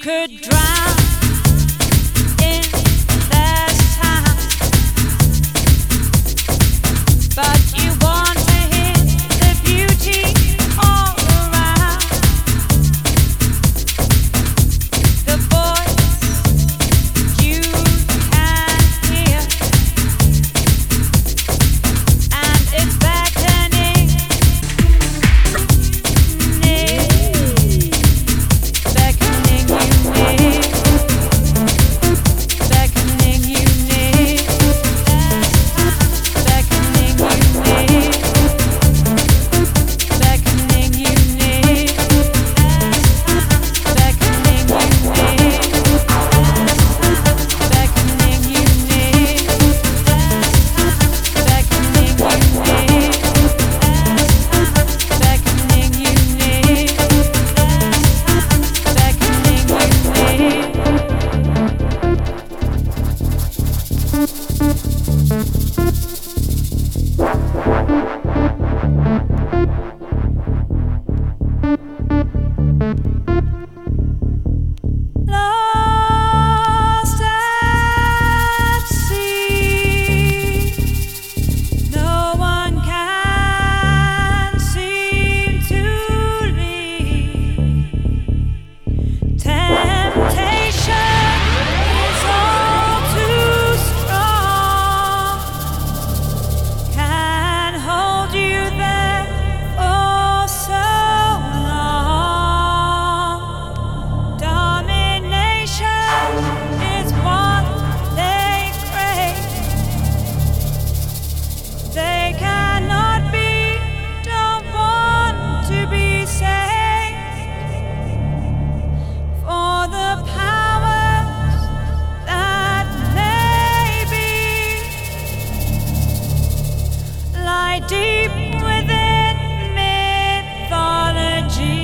could drown in the sound, but you want to hear the beauty all around. The voice you can hear, and it's beckoning near, beckoning you near, beckoning you near, beckoning you near, beckoning you near, beckoning you near, beckoning you near, beckoning you near, beckoning you near, beckoning you near. Lost at sea, no one can seem to leave. Temptation is all too strong, can hold you there for so long. Domination is what they crave. They cannot be, don't want to be saved. For the powers that may be lie deep within mythology.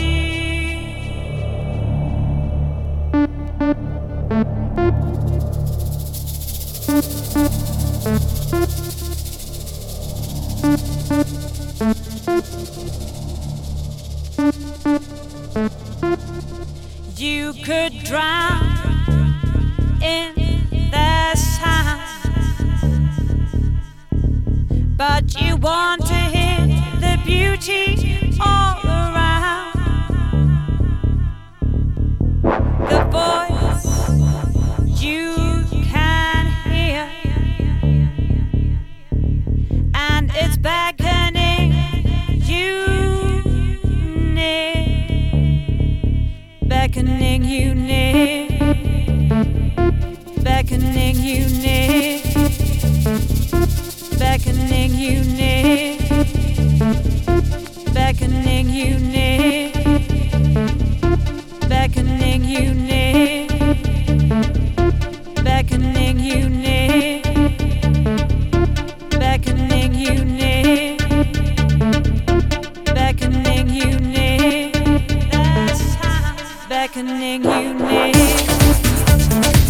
You could drown in the sound, but you want to hear the beauty all around. The voice you can hear, and it's beckoning you near, beckoning you near, beckoning you near, beckoning you near, beckoning you near, beckoning you near, beckoning you near, beckoning you near, beckoning you near, beckoning you near.